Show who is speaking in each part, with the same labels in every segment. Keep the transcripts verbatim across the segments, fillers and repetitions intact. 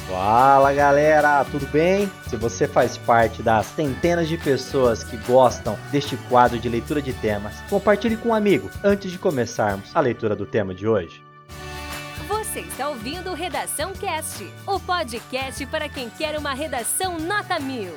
Speaker 1: Fala galera, tudo bem? Se você faz parte das centenas de pessoas que gostam deste quadro de leitura de temas, compartilhe com um amigo antes de começarmos a leitura do tema de hoje.
Speaker 2: Você está ouvindo o Redação Cast, o podcast para quem quer uma redação nota mil.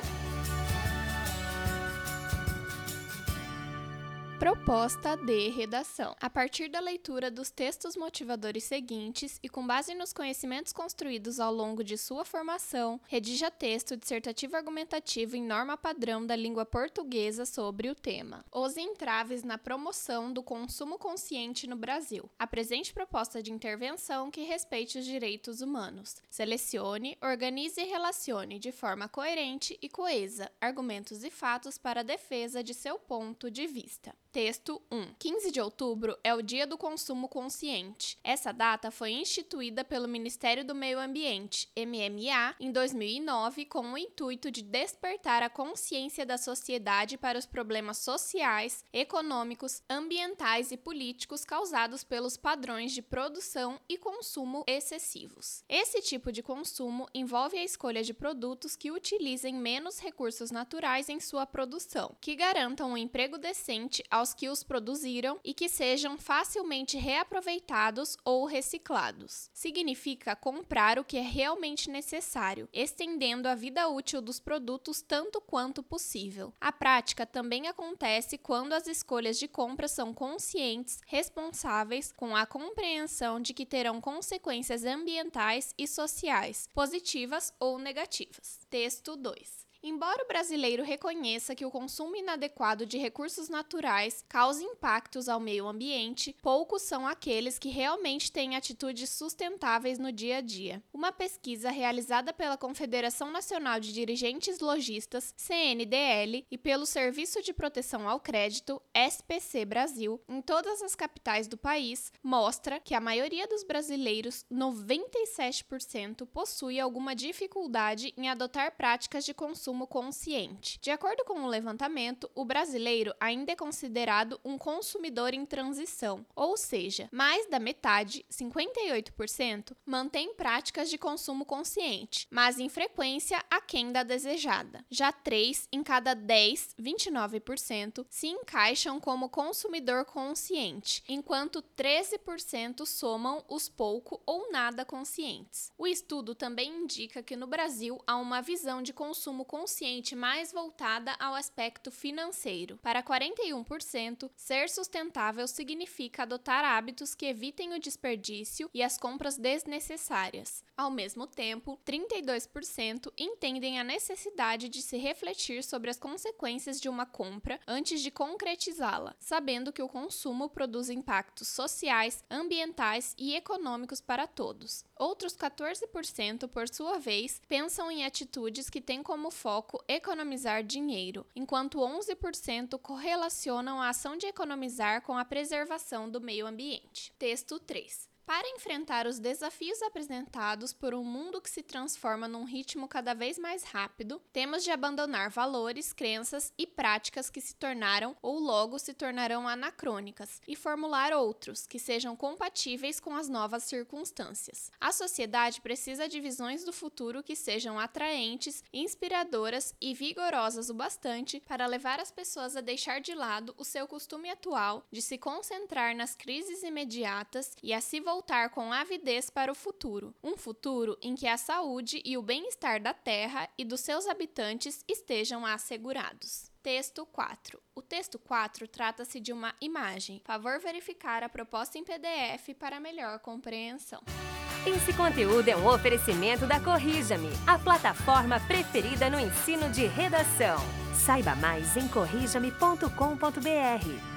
Speaker 3: Proposta de redação. A partir da leitura dos textos motivadores seguintes e com base nos conhecimentos construídos ao longo de sua formação, redija texto dissertativo argumentativo em norma padrão da língua portuguesa sobre o tema. Os entraves na promoção do consumo consciente no Brasil. Apresente proposta de intervenção que respeite os direitos humanos. Selecione, organize e relacione de forma coerente e coesa argumentos e fatos para a defesa de seu ponto de vista. Texto um. quinze de outubro é o Dia do Consumo Consciente. Essa data foi instituída pelo Ministério do Meio Ambiente, M M A, em dois mil e nove, com o intuito de despertar a consciência da sociedade para os problemas sociais, econômicos, ambientais e políticos causados pelos padrões de produção e consumo excessivos. Esse tipo de consumo envolve a escolha de produtos que utilizem menos recursos naturais em sua produção, que garantam um emprego decente aos que os produziram e que sejam facilmente reaproveitados ou reciclados. Significa comprar o que é realmente necessário, estendendo a vida útil dos produtos tanto quanto possível. A prática também acontece quando as escolhas de compra são conscientes, responsáveis, com a compreensão de que terão consequências ambientais e sociais, positivas ou negativas. Texto dois. Embora o brasileiro reconheça que o consumo inadequado de recursos naturais causa impactos ao meio ambiente, poucos são aqueles que realmente têm atitudes sustentáveis no dia a dia. Uma pesquisa realizada pela Confederação Nacional de Dirigentes Lojistas, C N D L, e pelo Serviço de Proteção ao Crédito, S P C Brasil, em todas as capitais do país, mostra que a maioria dos brasileiros, noventa e sete por cento, possui alguma dificuldade em adotar práticas de consumo consciente. De acordo com o levantamento, o brasileiro ainda é considerado um consumidor em transição, ou seja, mais da metade, cinquenta e oito por cento, mantém práticas de consumo consciente, mas em frequência aquém da desejada. Já três em cada dez, vinte e nove por cento, se encaixam como consumidor consciente, enquanto treze por cento somam os pouco ou nada conscientes. O estudo também indica que no Brasil há uma visão de consumo consciente consciente mais voltada ao aspecto financeiro. Para quarenta e um por cento, ser sustentável significa adotar hábitos que evitem o desperdício e as compras desnecessárias. Ao mesmo tempo, trinta e dois por cento entendem a necessidade de se refletir sobre as consequências de uma compra antes de concretizá-la, sabendo que o consumo produz impactos sociais, ambientais e econômicos para todos. Outros quatorze por cento, por sua vez, pensam em atitudes que têm como foco economizar dinheiro, enquanto onze por cento correlacionam a ação de economizar com a preservação do meio ambiente. Texto três. Para enfrentar os desafios apresentados por um mundo que se transforma num ritmo cada vez mais rápido, temos de abandonar valores, crenças e práticas que se tornaram ou logo se tornarão anacrônicas e formular outros que sejam compatíveis com as novas circunstâncias. A sociedade precisa de visões do futuro que sejam atraentes, inspiradoras e vigorosas o bastante para levar as pessoas a deixar de lado o seu costume atual de se concentrar nas crises imediatas e a se voltar voltar com avidez para o futuro, um futuro em que a saúde e o bem-estar da Terra e dos seus habitantes estejam assegurados. Texto quatro. O texto quatro trata-se de uma imagem. Favor verificar a proposta em P D F para melhor compreensão.
Speaker 2: Esse conteúdo é um oferecimento da Corrija-me, a plataforma preferida no ensino de redação. Saiba mais em corrija me ponto com ponto br.